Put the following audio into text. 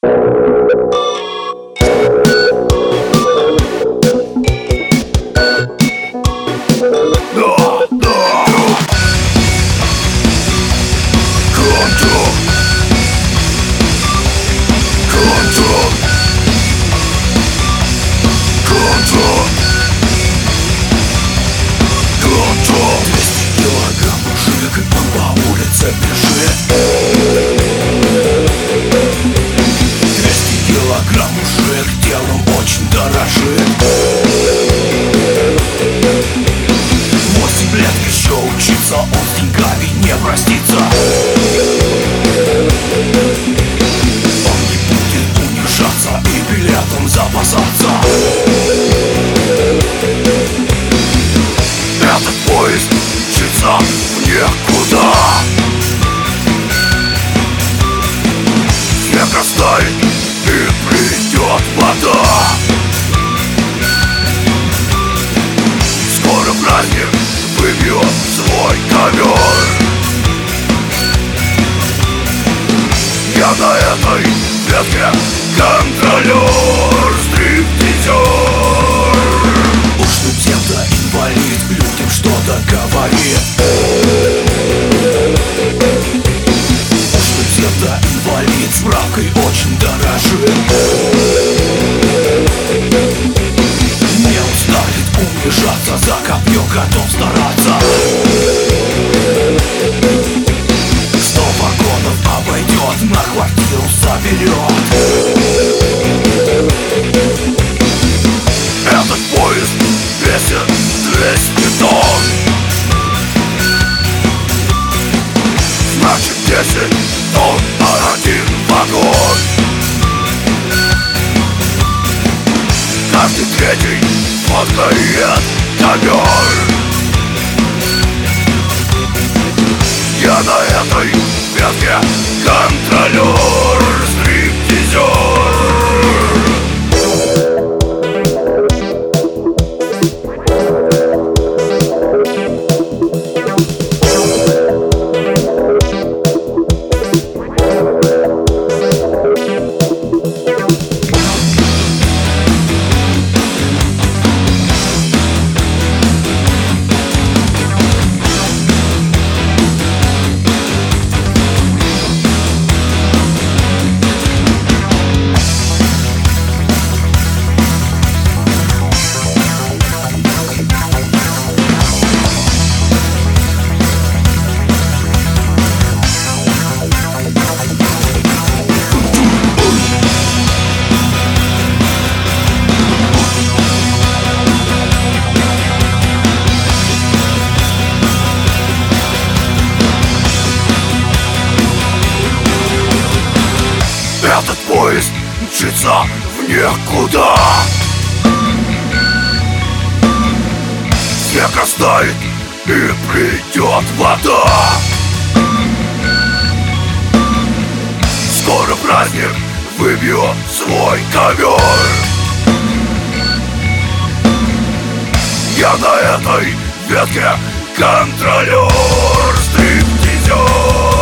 Этот поезд мчится в никуда. Снег растает и придет вода. Скоро праздник выбьет свой ковер. Я на этой ветке контролер, стриптизер. Уж тут где-то инвалид людям что-то говорит. Уж тут где-то инвалид справкой очень дорожит. Не устанет унижаться, за копье готов стараться. 100 вагонов обойдет, на квартиру заберет. Этот поезд весит 200 тонн. Значит 10 тонн на один вагон. Каждый третий фоткает ковер. Я на этой ветке контролер, стриптизер. Этот поезд мчится в никуда. Снег растает и придет вода. Скоро праздник выбьет свой ковер. Я на этой ветке контролер, стриптизер.